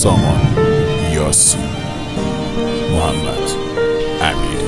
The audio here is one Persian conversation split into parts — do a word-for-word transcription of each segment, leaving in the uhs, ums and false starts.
سامان، یاسین، محمد امیری.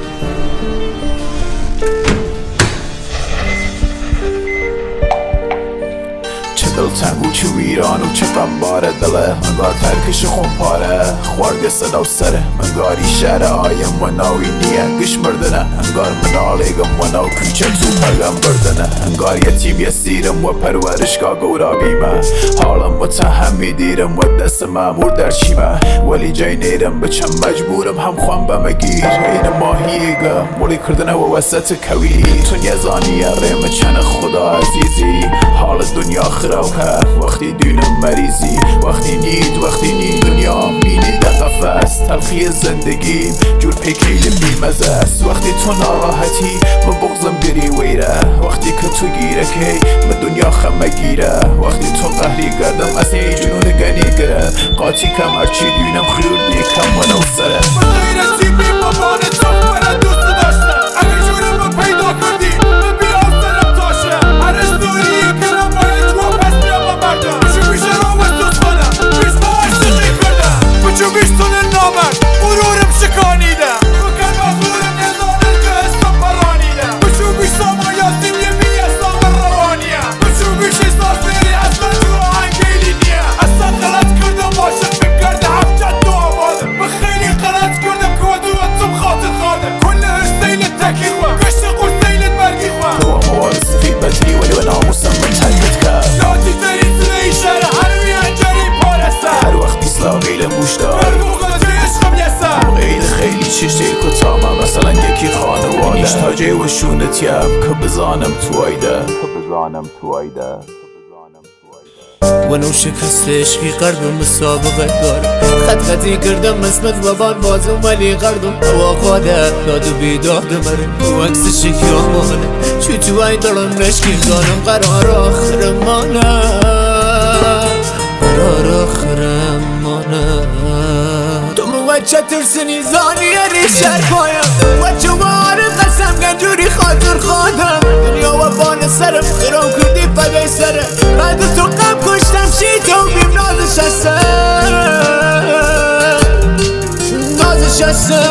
چه دلتنگو چه ویران و چه غمباره دله، منگار ترکش خونپاره خوارد صدا و سره، منگاری شهر آیم و ناوی نیه گش مردنه، انگار منالیگم و ناو کوچه تو پرگم بردنه، انگار یتیم یسیرم و پرورشگاه گورابیمه، حالم متهمی دیرم و دست مامور در چیمه، ولی جای نیرم بچم مجبورم هم خوام بمگیر این ماهیگم مولی کردنه و وسط کوی تو یزانی ریم چن خدا عزیزی، حال دنیا خراوکه وقتی دونم مریضی، وقتی نید وقتی نید دنیا مینی در قفص، تلخی زندگیم جور پیکیل بیمزه است، وقتی تو ناراحتی من بغزم بری ویره، وقتی که تو گیره که من دنیا خمه گیره، وقتی تو قهری گردم از این جنون گنی گره، قاطی کم ارچی دونم خیردی کم و نو سره من غیرتی بی مامان تو برا دوست داشتم، اگه جورم رو پیدا کردی من بیام سرم تاشه، هر استوری کنم باید تو پس بیام مردم، بچو بیشه رو وستوز کنم بیش با عشقی کردم، بچو بیش تونه نامرد غرورم شکانیدم، بکن مغرورم نزانم که حسم پرانیدم، بچو بیش سامان یاسین یه بی اسلام روانیم، بچو بیش احساس بری اصلا تو آهنگیلی نیه، اصلا غلط کردم عاشق بگرده هفتاد دو آبادم، بخیلی غلط کردم که ودوتم خاطر خادم، کل هشتیل تکی خواه کشت قرصیلت برگی خواه، تو موال سفید بدری ولی و ناموسم من ترکت کرد، یادی داری سنه ای شهر هنوی انجاری پارسته، هر وقت ایسلا غیلم گوش دار هر موقع توی عشقم یسه، غیل خیلی چشتی کتامه مثلا یکی خانواده نیش تاجه و شونتیم که بزانم تو آیده که بزانم تو آیده ونو شکست عشقی قلبم مسابقه داره، خط خطی کردم اسمت و بان بازم ولی قلبم هوا خواده داد و بیداد مره و عکس شکیامانه چو تو ای دارم نشکی دارم قرار آخرم مانه قرار آخرم مانه تو موچه ترسنی زانی ریشر پایم و چو بار قسم گنجوری خاطر خادم، دنیا و بان سرم خرام کردی پگه سره، بعد تو قم کشتم شی تو بیم نازش هسته نازش هسته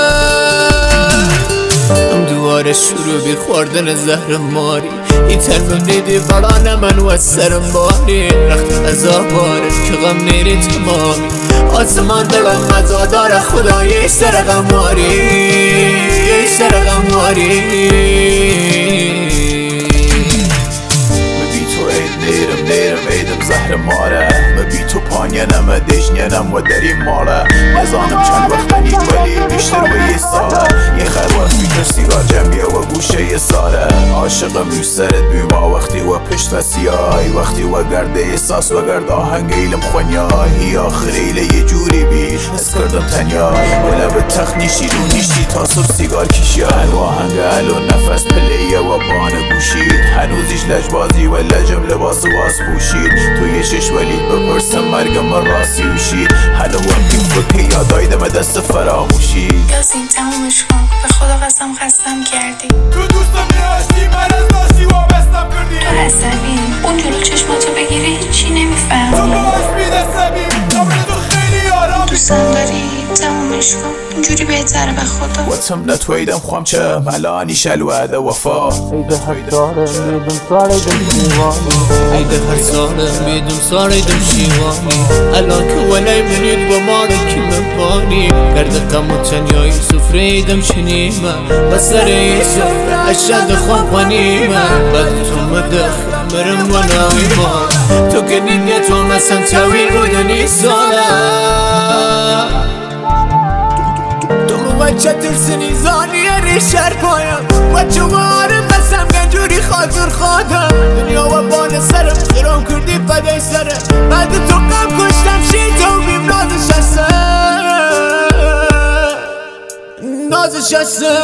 ام دواره شروع بی خوردن زهر ماری، این ترمم نیدی بران من و سرم باری، رخت عذاب باره که غم نیری تمامی، آسمان دلم مزادار خدایی سر غم ماری سر غم ماری، مبی تو عید نیرم نیرم عیدم زهر ماره، مبی تو پانینم دشنینم و دری ماله، نزانم چند وقت نید ولی بیشتر و یه ساله، یه خیر وقت بیتر سیگار جمعیه و گوشه یه ساره، عاشقم یو سرت بیما وقتی و پشت و سیای، وقتی و گرد احساس و گرد آهنگیلم خونیای، آخریله یه جوری بی حس کردم تنیای، ولی به تخت نیشتی رو نیشتی تا صبح سیگار کشی، هلو آهنگ هلو نفس پلیه و بانه گوشید، هنوزیش لجبازی و لجم لباس واس پوشید، تو یه شش ولید بپرسم مرگم من راستی وشید، هلو هم این فکر یادایدم دست فراموشید. یاسین تمومش کن به خدا قسم خستم کردی، تو دوستم نیاشتی من از داشتی وابستم کردی، تو عصبی اون جلو چشماتو بگیری هیچی تو نمیفهمی، باش بید عصبی قبل تو خیلی آرام، دوستم داری تمومش کن اینجوری بهتره به خدا، واتم نتویدم خوام چه ملانی شلوه وفا، عید هر سالم بیدم ساریدم شیوانی، عید هر سالم بیدم ساریدم شیوانی، الان که ولی منید و مارکی مبانی، گرد قم و تنیایی سفریدم شنیمه بسر ای سفره اشد خواب غنیمه، بعد تو مدخل مرم و نایما، تو که نیت و مثلا تاویل بودنی ساله، وچه ترسنی زانی ریشر پایم و چو بار قسم گنجوری خاطر خادم، دنیا و بان سرم خرام کردی پگه سره، بعد تو قم کشتم شی تو بیم نازش هسته نازش هسته.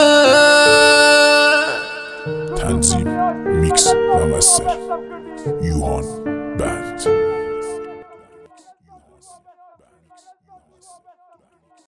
تنظیم، میکس و مستر یوهان.